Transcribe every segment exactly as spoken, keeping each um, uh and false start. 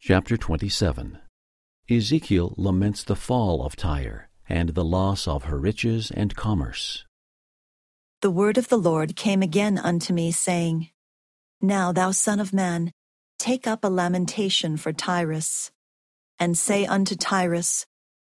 Chapter twenty-seven. Ezekiel laments the fall of Tyre and the loss of her riches and commerce. The word of the Lord came again unto me, saying, Now, thou son of man, take up a lamentation for Tyrus, and say unto Tyrus,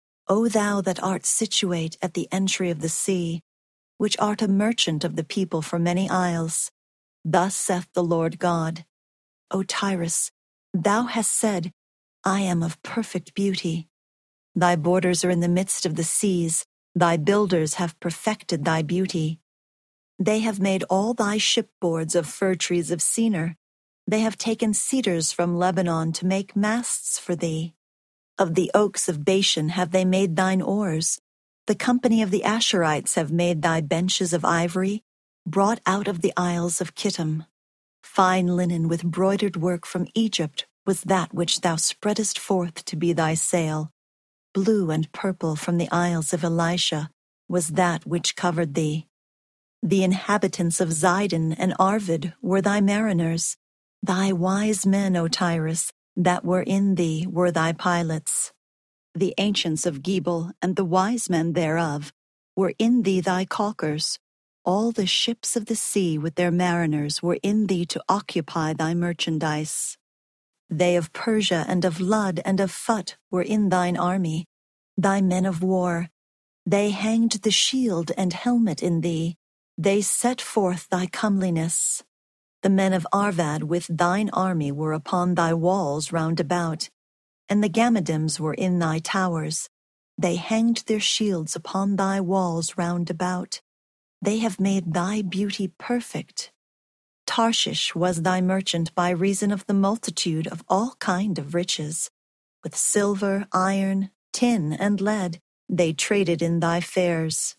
O thou that art situate at the entry of the sea, which art a merchant of the people for many isles, thus saith the Lord God, O Tyrus, thou hast said, I am of perfect beauty. Thy borders are in the midst of the seas, thy builders have perfected thy beauty. They have made all thy shipboards of fir trees of Senir. They have taken cedars from Lebanon to make masts for thee. Of the oaks of Bashan have they made thine oars. The company of the Asherites have made thy benches of ivory, brought out of the isles of Kittim. Fine linen with broidered work from Egypt was that which thou spreadest forth to be thy sail. Blue and purple from the isles of Elisha was that which covered thee. The inhabitants of Zidon and Arvid were thy mariners. Thy wise men, O Tyrus, that were in thee were thy pilots. The ancients of Gebal and the wise men thereof were in thee thy caulkers. All the ships of the sea with their mariners were in thee to occupy thy merchandise. They of Persia and of Lud and of Phut were in thine army, thy men of war. They hanged the shield and helmet in thee. They set forth thy comeliness. The men of Arvad with thine army were upon thy walls round about, and the Gammadims were in thy towers. They hanged their shields upon thy walls round about. They have made thy beauty perfect. Tarshish was thy merchant by reason of the multitude of all kind of riches. With silver, iron, tin, and lead they traded in thy fairs.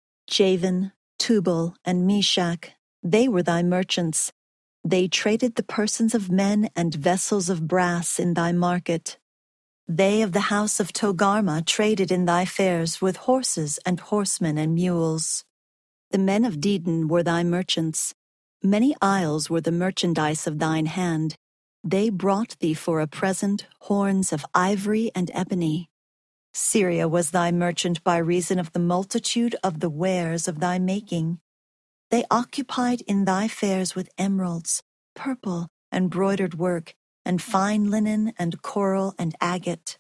Javan, Tubal, and Meshach, they were thy merchants. They traded the persons of men and vessels of brass in thy market. They of the house of Togarmah traded in thy fairs with horses and horsemen and mules. The men of Dedan were thy merchants. Many isles were the merchandise of thine hand. They brought thee for a present horns of ivory and ebony. Syria was thy merchant by reason of the multitude of the wares of thy making. They occupied in thy fairs with emeralds, purple, and broidered work, and fine linen, and coral, and agate.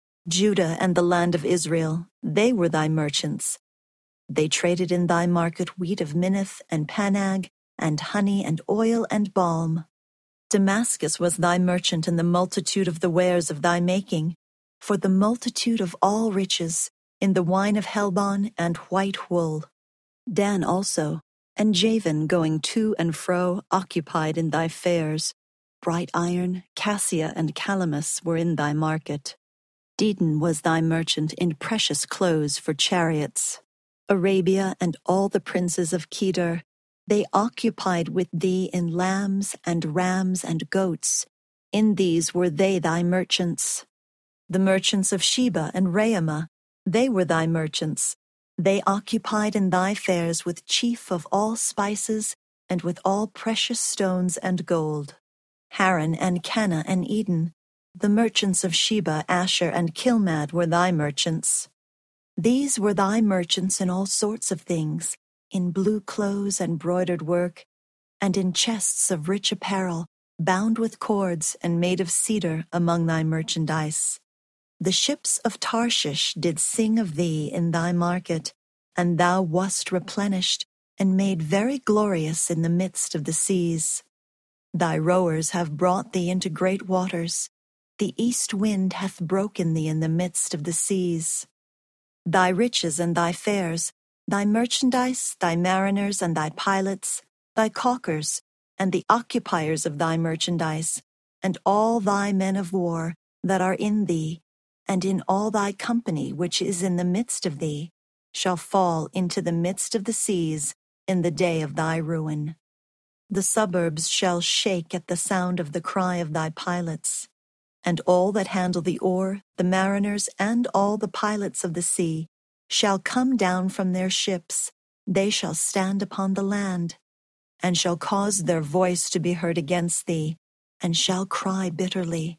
Judah and the land of Israel, they were thy merchants. They traded in thy market wheat of Minnith and Panag, and honey and oil and balm. Damascus was thy merchant in the multitude of the wares of thy making, for the multitude of all riches, in the wine of Helbon and white wool. Dan also, and Javan going to and fro, occupied in thy fairs. Bright iron, cassia, and calamus were in thy market. Dedan was thy merchant in precious clothes for chariots. Arabia and all the princes of Kedar, they occupied with thee in lambs and rams and goats. In these were they thy merchants. The merchants of Sheba and Raamah, they were thy merchants. They occupied in thy fairs with chief of all spices and with all precious stones and gold. Haran and Cana and Eden, the merchants of Sheba, Asher, and Kilmad were thy merchants. These were thy merchants in all sorts of things, in blue clothes and broidered work, and in chests of rich apparel, bound with cords and made of cedar among thy merchandise. The ships of Tarshish did sing of thee in thy market, and thou wast replenished, and made very glorious in the midst of the seas. Thy rowers have brought thee into great waters. The east wind hath broken thee in the midst of the seas. Thy riches and thy fairs, thy merchandise, thy mariners and thy pilots, thy caulkers, and the occupiers of thy merchandise, and all thy men of war that are in thee, and in all thy company which is in the midst of thee, shall fall into the midst of the seas in the day of thy ruin. The suburbs shall shake at the sound of the cry of thy pilots, and all that handle the oar, the mariners, and all the pilots of the sea, shall come down from their ships. They shall stand upon the land, and shall cause their voice to be heard against thee, and shall cry bitterly.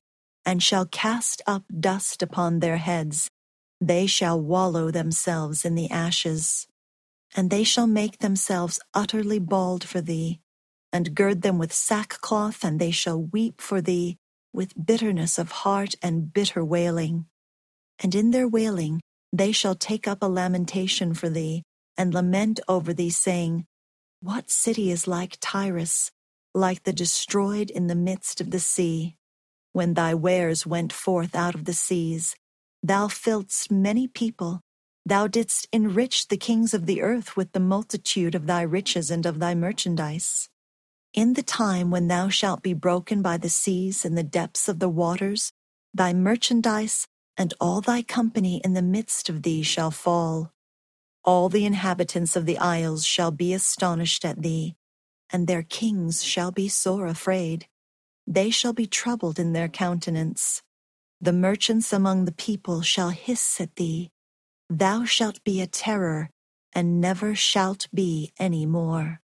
and shall cast up dust upon their heads. They shall wallow themselves in the ashes. And they shall make themselves utterly bald for thee, and gird them with sackcloth, and they shall weep for thee with bitterness of heart and bitter wailing. And in their wailing they shall take up a lamentation for thee, and lament over thee, saying, What city is like Tyrus, like the destroyed in the midst of the sea? When thy wares went forth out of the seas, thou filledst many people. Thou didst enrich the kings of the earth with the multitude of thy riches and of thy merchandise. In the time when thou shalt be broken by the seas and the depths of the waters, thy merchandise and all thy company in the midst of thee shall fall. All the inhabitants of the isles shall be astonished at thee, and their kings shall be sore afraid. They shall be troubled in their countenance. The merchants among the people shall hiss at thee. Thou shalt be a terror, and never shalt be any more.